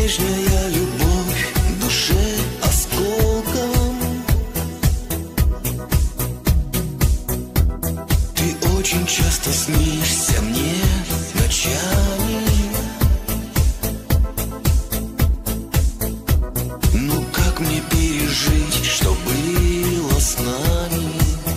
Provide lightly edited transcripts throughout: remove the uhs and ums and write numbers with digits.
прежняя любовь душе осколком. Ты очень часто снишься мне ночами. Ну как мне пережить, что было с нами?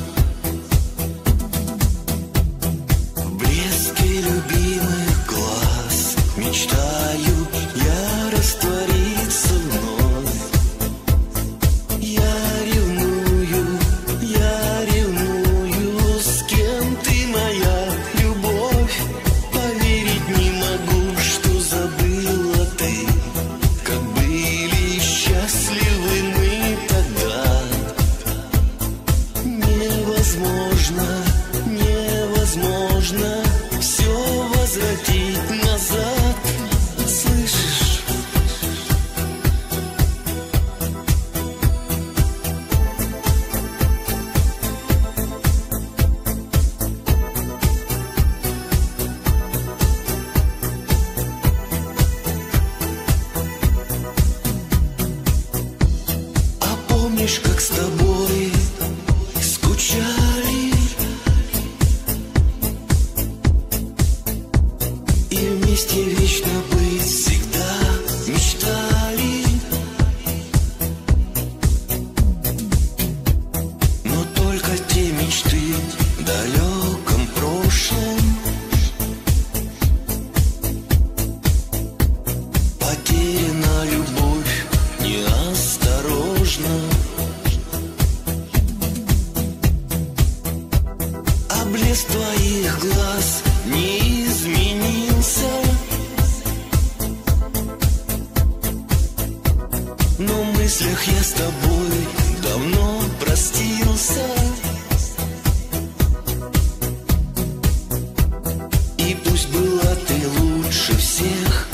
В блеске любимых глаз мечтаю я раствориться вновь. Я ревную, с кем ты, моя любовь? Поверить не могу, что забыла ты, как были счастливы мы тогда. Невозможно, невозможно все возвратить назад. Слышишь? А помнишь, как с тобой скучали и вместе вечно быть всегда мечтали? Но только те мечты в далеком прошлом. Потеряна любовь неосторожно. А блеск твоих глаз не изменился, но в мыслях я с тобой давно простился. И пусть была ты лучше всех,